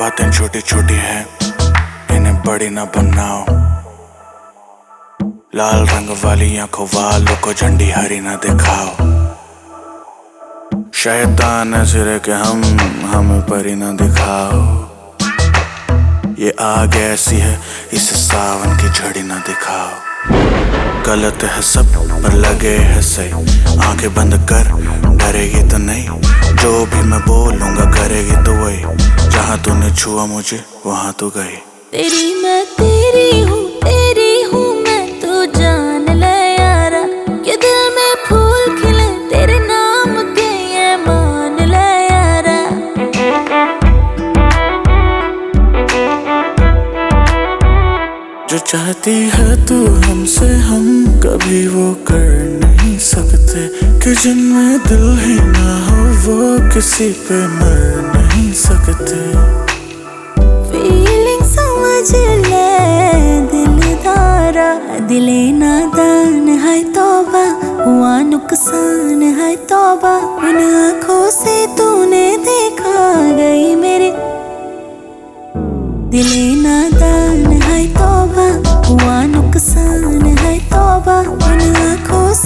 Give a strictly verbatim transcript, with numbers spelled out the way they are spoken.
बातें छोटी छोटी हैं, इन्हें बड़ी ना बनाओ। लाल रंग वाली आंखों वालों को झंडी हरी ना दिखाओ। शैतान है सिरे के हम हमें परी ना दिखाओ। ये आग ऐसी है इसे सावन की झड़ी ना दिखाओ। गलत है सब पर लगे है सही, आंखें बंद कर डरेगी तो नहीं। जो भी मैं बोलूंगा करेगी तो वही, जहां तूने छुआ मुझे वहां तू गई। तेरी मैं तेरी हूँ, तेरी हूँ मैं, तू जान ले यारा। कि दिल में फूल खिले तेरे नाम के, ये मान ले यारा। जो चाहती है तू हमसे हम कभी वो कर नहीं सकते, कि जिनमें दिल ही ना हो वो किसी पे मर नहीं सकते। फीलिंग समझ ले दिलदारा, दिले नादान है तौबा, हुआ नुकसान है तौबा। उन आँखों से तूने देखा गई मेरे, दिले नादान है तौबा, हुआ नुकसान है तौबा। उन आँखों